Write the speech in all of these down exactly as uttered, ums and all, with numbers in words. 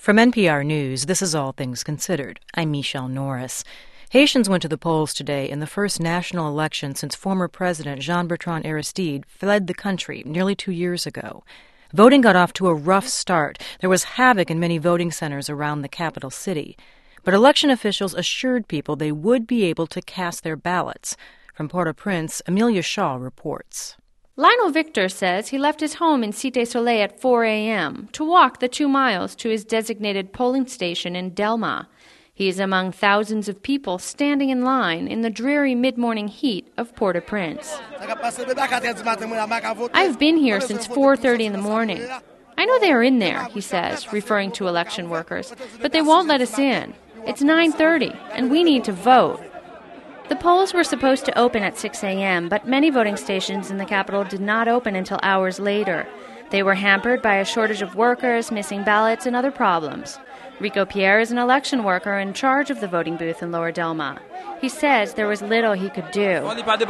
From N P R News, this is All Things Considered. I'm Michelle Norris. Haitians went to the polls today in the first national election since former President Jean-Bertrand Aristide fled the country nearly two years ago. Voting got off to a rough start. There was havoc in many voting centers around the capital city. But election officials assured people they would be able to cast their ballots. From Port-au-Prince, Amelia Shaw reports. Lionel Victor says he left his home in Cité Soleil at four a.m. to walk the two miles to his designated polling station in Delma. He is among thousands of people standing in line in the dreary mid-morning heat of Port-au-Prince. I've been here since four thirty in the morning. I know they are in there, he says, referring to election workers, but they won't let us in. It's nine thirty, and we need to vote. The polls were supposed to open at six a.m., but many voting stations in the capital did not open until hours later. They were hampered by a shortage of workers, missing ballots, and other problems. Rico Pierre is an election worker in charge of the voting booth in Lower Delma. He says there was little he could do.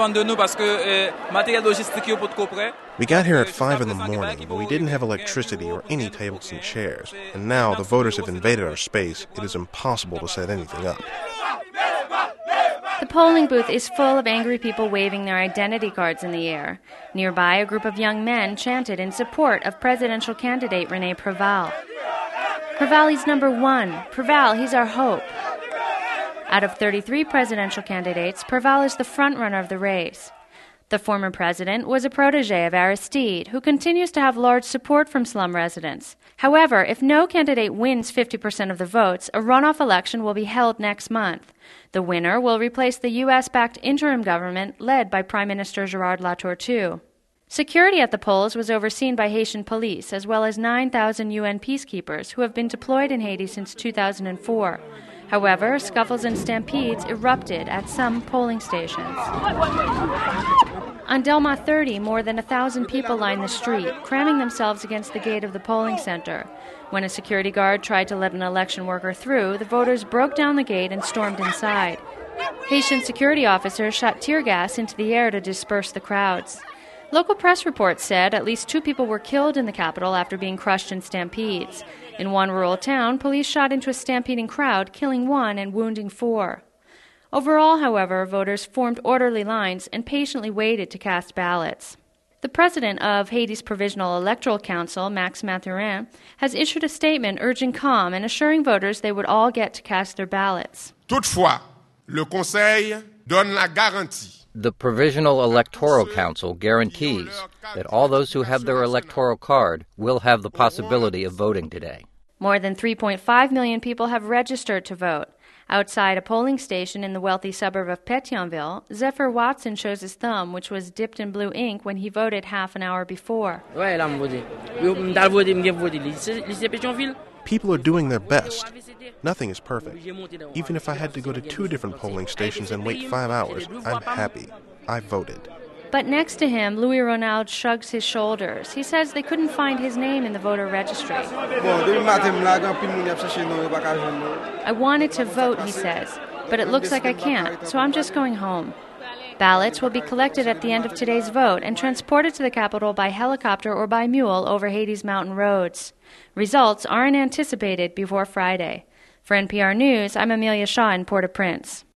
We got here at five in the morning, but we didn't have electricity or any tables and chairs. And now the voters have invaded our space. It is impossible to set anything up. The polling booth is full of angry people waving their identity cards in the air. Nearby, a group of young men chanted in support of presidential candidate René Préval. Préval, he's number one. Préval, he's our hope. Out of thirty-three presidential candidates, Préval is the frontrunner of the race. The former president was a protege of Aristide, who continues to have large support from slum residents. However, if no candidate wins fifty percent of the votes, a runoff election will be held next month. The winner will replace the U S-backed interim government led by Prime Minister Gérard Latortue. Security at the polls was overseen by Haitian police, as well as nine thousand U N peacekeepers who have been deployed in Haiti since two thousand four. However, scuffles and stampedes erupted at some polling stations. On Delma thirty, more than one thousand people lined the street, cramming themselves against the gate of the polling center. When a security guard tried to let an election worker through, the voters broke down the gate and stormed inside. Haitian security officers shot tear gas into the air to disperse the crowds. Local press reports said at least two people were killed in the capital after being crushed in stampedes. In one rural town, police shot into a stampeding crowd, killing one and wounding four. Overall, however, voters formed orderly lines and patiently waited to cast ballots. The president of Haiti's Provisional Electoral Council, Max Mathurin, has issued a statement urging calm and assuring voters they would all get to cast their ballots. Toutefois, le Conseil donne la garantie. The Provisional Electoral Council guarantees that all those who have their electoral card will have the possibility of voting today. More than three point five million people have registered to vote. Outside a polling station in the wealthy suburb of Pétionville, Zephyr Watson shows his thumb, which was dipped in blue ink when he voted half an hour before. People are doing their best. Nothing is perfect. Even if I had to go to two different polling stations and wait five hours, I'm happy. I voted. But next to him, Louis Ronald shrugs his shoulders. He says they couldn't find his name in the voter registry. I wanted to vote, he says, but it looks like I can't, so I'm just going home. Ballots will be collected at the end of today's vote and transported to the capital by helicopter or by mule over Haiti's mountain roads. Results aren't anticipated before Friday. For N P R News, I'm Amelia Shaw in Port-au-Prince.